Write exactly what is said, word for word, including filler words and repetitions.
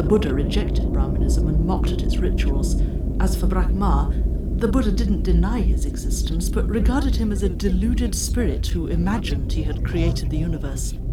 Buddha rejected Brahmanism and mocked at its rituals. As for Brahma, the Buddha didn't deny his existence, but regarded him as a deluded spirit who imagined he had created the universe.